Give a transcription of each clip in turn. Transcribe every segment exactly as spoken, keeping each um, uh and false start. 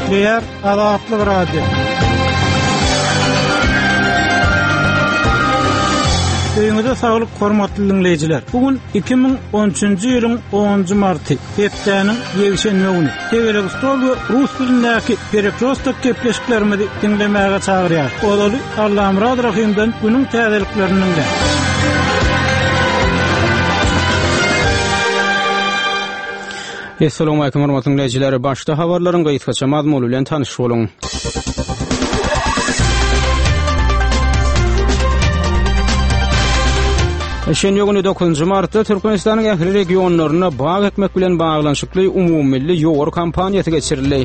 Nükleer Azatlyk Radio. Öýüňizde saglyk hormatly dinleýijiler. Bugün iki bin on üçünji ýylyň onunjy marty, hepdeniň ýegişenme güni. Tegeleg stol we rus dilindäki perekrostok gepleşiklerimizi dinlemäge çagyrýar. Olaly Allahym Rad Rahimden günüň täzeliklerini de. Assalamu alaykum hormatly dinleýijiler. Başda habarlaryň gaýtgaça mazmuny bilen tanyş boluň. Şenýe güni dokuzunjy martda Türkmenistanyň ähli regionlaryna baý ekmek bilen baglanşykly umumilli ýogary kampaniýasy geçirildi.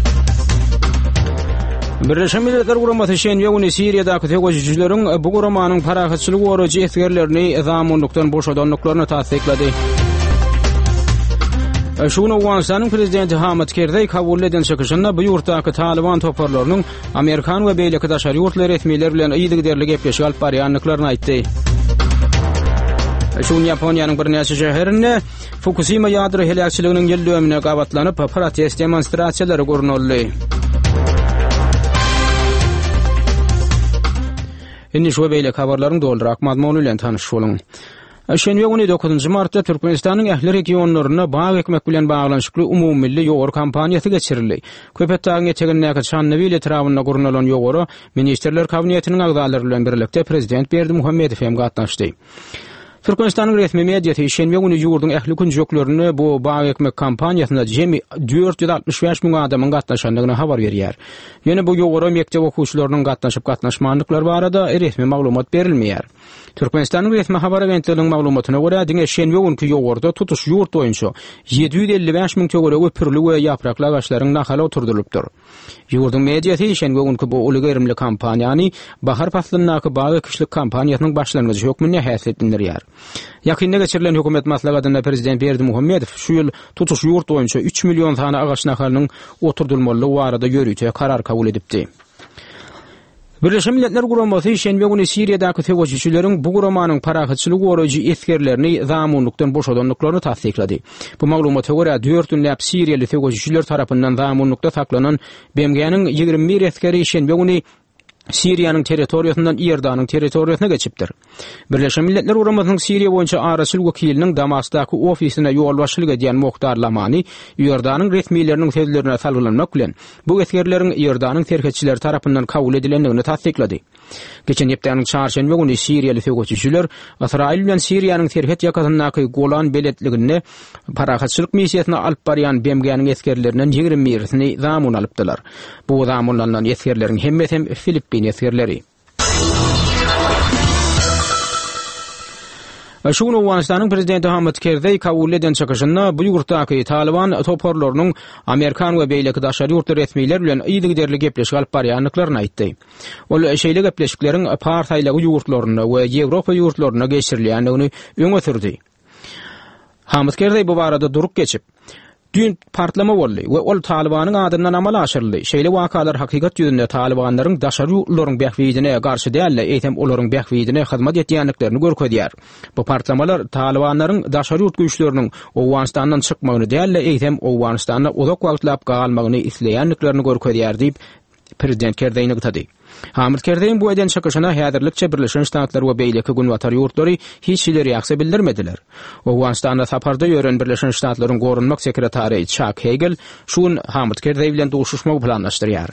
Birleşen Milletler Guramasy şenýe güni Siriýadaky terrorçyleriň bu guramanyň parahatçylygy goragy etgerlerini zamanlykdan boşadanlyklaryny tasdiklady. Şunu Awganistanyň prezidenti Hamid Karzai kabul eden çykyşynda bu ýurtdaky Taliban toparlarynyň Amerikan we beýleki daşary ýurtlar resmiýetleri bilen ýygyderli gepleşik alyp barýanlyklaryny aýtdy. Şun Ýaponiýanyň bir näçe şäherinde Fukushima ýadro helakçylygynyň ýyldömüne gabatlanyp protest demonstrasiýalary görnüldi. Indi şu beýle habarlaryň doldurak mazmuny bilen tanyş boluň. Şenýe güni dokuzunjy martda Türkmenistanyň ähli regionlaryna baý ekmek bilen baglanşykly umumilli ýogary kampaniýasy geçirildi. Köpetdagyň eteginäki Çannabyl etrawyna gurnulan ýogary ministrler kabinetiniň agzalary bilen birlikde prezident Berdimuhammedow hem gatnaşdy. Türkmenistanyň resmi mediýasy şenýe güni ýurdun ähli günjeklerini bu baý ekmek kampaniýasynda jemi dört ýüz altmış beş miň adamyň gatnaşandygyny habar berýär. Ýöne bu ýogary mektep okuwçylarynyň gatnaşyp gatnaşmandyklary barada resmi maglumat berilmeýär. Türkmenistanyň resmi habar agentliginiň maglumatyna görä, diňe şenýe günkü ýogurda tutuş ýurt boýunça ýedi ýüz elli beş miň tögere öpürli we ýaprakly agaçlaryň nahala oturdulypdyr. Ýurdun mediýasy şenýe günkü bu ulygerimli kampaniýany bahar faslynyňky bagy kışlyk kampaniýasynyň başlangyjy hökmüne häsletdirýär. Ýakynda geçirilen hökümet maslahatyna prezident Berdimuhammedow şu ýyl tutuş ýurt boýunça üç million tane agaç nahalynyň oturdulmaly barada ýörüýte karar kabul edipdi. Birleşen Milletler Guramasy şenýe güni Siriýadaky terrorçyleriň bu guramanyň parahatçylygy goragy etgerlerini zamanlykdan boşadanlyklaryny tasdiklady. Bu maglumata görä dört günläp Siriýaly terrorçylar tarapyndan zamanlykda saklanan B M G'niň ýygrimi bir eskeri şenýe güni Siriýanyň territoriýasyndan Ýerdanyň territoriýasyna geçipdir. Birleşen Milletler Guramasynyň Siriýa boýunça araçyl wekiliniň Damasdaky ofisine ýol başçylyk edýän Muhtar Lamani Ýerdanyň resmiýetleriniň sözlerine salgylanyp bilen bu etgerleriň Ýerdanyň terhetçileri tarapyndan kabul edilendigini tasdiklady. Geçen ýepdeniň çarşembe güni Siriýaly terrorçylar Israil bilen Siriýanyň terhet ýakasyndaky Golan beletligine parahatçylyk missiýasyna alyp barýan B M G'niň etgerlerinden ýygrimi birisini zamun alypdylar. Bu zamunlanan etgerleriň hemmeti hem Filippin etgerleri. Şunu Awganistanyň prezidenti Hamid Karzai kabul eden çykyşynda bu ýurtdaky Taliban toparlarynyň Amerikan we beýleki daşary ýurtlar resmiýetleri bilen ýygyderli gepleşik alyp barýanlyklaryny aýtdy. Ol şeýle gepleşikleriň aparthaýlagy ýurtlaryna we Ýewropa ýurtlaryna geçirilýändigini öňe sürdi. Hamid Karzai bu barada duruk geçip dün partlama boldy we ol Talibanyň adyndan amal aşyryldy. Şeýle wakalar hakykat ýüzünde Talibanlaryň daşary ýurtlaryň bähwidine garşy dälle, eýtem olaryň bähwidine hyzmat etýänliklerini görkezýär. Bu partlamalar Talibanlaryň daşary ýurt güýçleriniň Awganistandan çykmagyny dälle, eýtem Awganistanda uzak wagtlap galmagyny isleýänliklerini görkezýär diýip prezident Karzai ýetdi. Hamid Karzai bu eden çykyşyna häzirlikçe Birleşen Ştatlar we beýleki günwatar ýurtlary hiç şeýle reaksiýa bildirmediler. Awganistanda saparda ýören Birleşen Ştatlaryň gorunmak sekretary Chuck Hagel şun Hamid Karzai bilen duşuşmak planlaşdyrýar.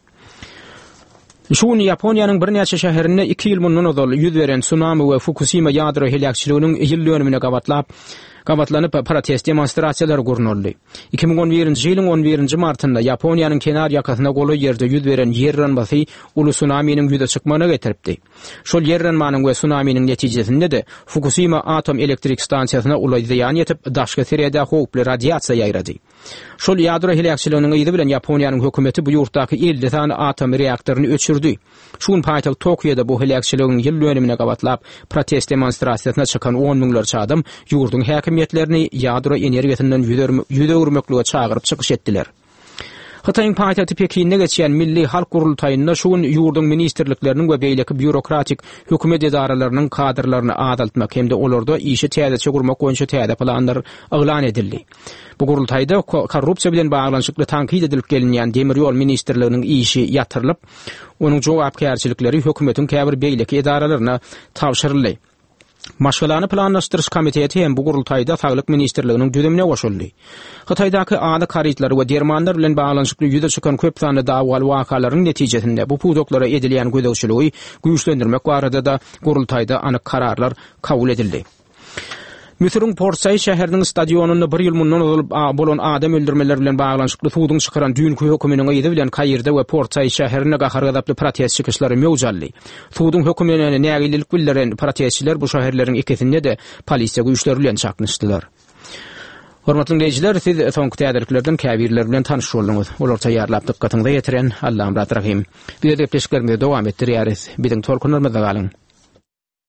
Şun Ýaponiýanyň bir näçe şäherinde iki ýyl mundan ozal ýüz beren tsunami we Fukushima ýadro helakçylygynyň ýyldönümine gabatlap gabatlanyp protest demonstrasiýalary gurnuldy. iki bin on birinji ýylyň on birinji martynda Ýaponiýanyň kenar ýakasyna goly ýerde ýüz beren ýerranmasy uly tsunaminiň ýüze çykmagyna getiripdi. Şol ýerranmanyň we tsunaminiň netijesinde de Fukushima atom elektrik stansiýasyna uly ziýan ýetip daşky seriyede howply radiasiýa ýaýrady. Şol ýadro helakçylygynyň ýyzy bilen Ýaponiýanyň hökümeti bu ýurtdaky elli tane atom reaktoryny öçürdi. Şun paýtagy Tokyoda bu helakçylygyň ýyl dönümine gabatlap protest demonstrasiýasyna çykan on miňlerçe adam ýurdun häkim hakimiyetlerini yadro enerjisinden yüze urmekliğe çağırıp çıkış ettiler. Hataýyň paýtaty Pekinde geçýän Milli Halk Gurultaýynda şuň ýurdun ministrlikleriniň we beýleki bürokratik hökümet edaralarynyň kadrlaryny adaltmak hemde olarda işi täzeçe gurmak boýunça täze planlar aglan edildi. Bu gurultaýda korrupsiýa bilen baglanyşykly tankid edilip gelinýän demir ýol ministrliginiň işi ýatyrylyp, onuň jogapkärçilikleri hökümetiň käbir beýleki edaralaryna tapşyryldy. Maşgalany planlaşdyryş komiteti hem bu gurultaýda Saglyk ministrliginiň düzümine goşuldy. Hataýdaky ada karytlar we dermanlar bilen baglanyşykly ýüze çykan köp sany dawal wakalaryň netijesinde bu pudoklara edilýän gödäwçiligi güýçlendirmek barada da gurultaýda anyk kararlar kabul edildi. Müsürün Portsay şäheriniň stadionuny bir ýyl mundan olup bolan adam öldürmeler bilen baglanyşykly suwdyň çykaran düýnki höküminiň ýedi bilen Kaýyrda we Portsay şäherine gahargadaply protest çykyşlary mewjaldy. Suwdyň hökümine nägililik bildiren protestçiler bu şäherleriň ikisinde de polisiýa güýçleri bilen çaknyşdylar. Hormatly dinleýijiler, siz soňky täderliklerden käbirler bilen tanyş boldunuz. Olar taýýarlap dykkatyňyza ýetiren Allahym rahim. Bir de depleşiklerimize dowam etdirýäris. Biziň tolkunlarymyzda galyň.